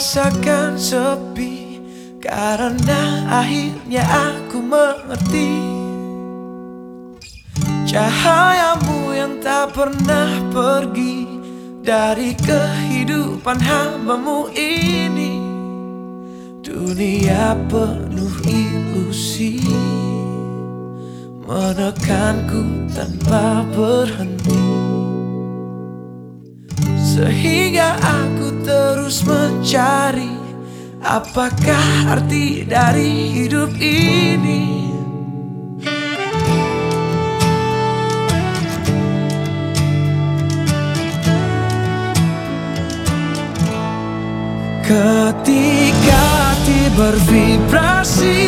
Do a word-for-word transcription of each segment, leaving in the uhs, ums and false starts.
rasakan sepi, karena akhirnya aku mengerti cahayamu yang tak pernah pergi dari kehidupan hambamu ini. Dunia penuh ilusi, menekanku tanpa berhenti, sehingga aku terus mencari apakah arti dari hidup ini. Ketika hati bervibrasi,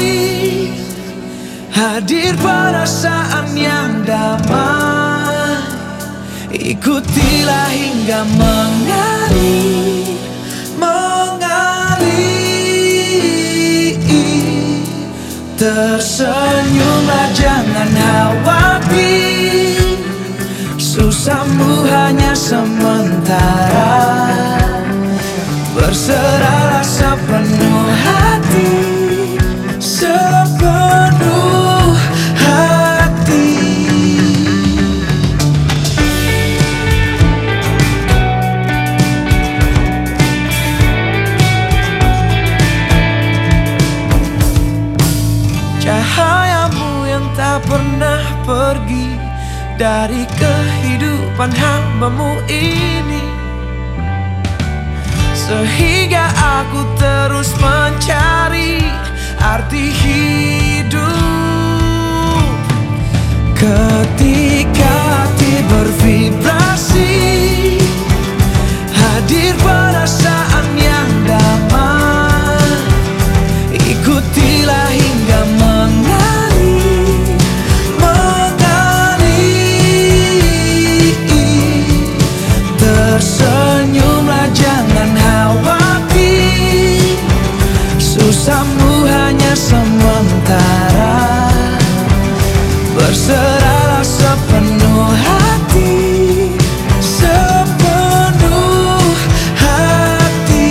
hadir perasaan yang damai, ikutilah hingga mengalir, mengalir. Tersenyumlah, jangan khawatir, susahmu hanya sementara. Berserahlah sepenuh hati, sepenuh hati. Cahayamu yang tak pernah pergi dari kehidupan hambamu ini, sehingga aku terus mencari arti hidup. Ketika hati bervibrasi, hadir perasaan yang damai, ikutilah hingga mengalir, mengalir. Tersenyumlah, jangan khawatir, susahmu hanya sementara. Berserahlah sepenuh hati, sepenuh hati.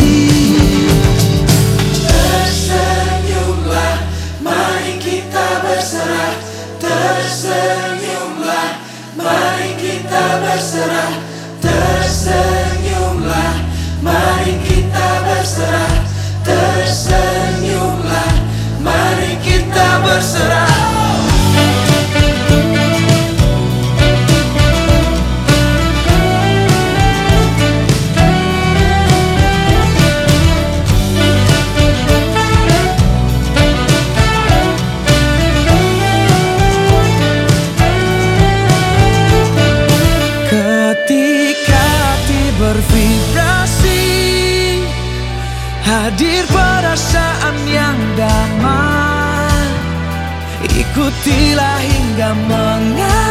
Tersenyumlah, mari kita berserah. Tersenyumlah, mari kita berserah. Tersenyumlah, mari kita berserah. Tersenyumlah, mari kita berserah. Ketika hati bervibrasi, hadir perasaan yang damai, ikutilah hingga mengalir.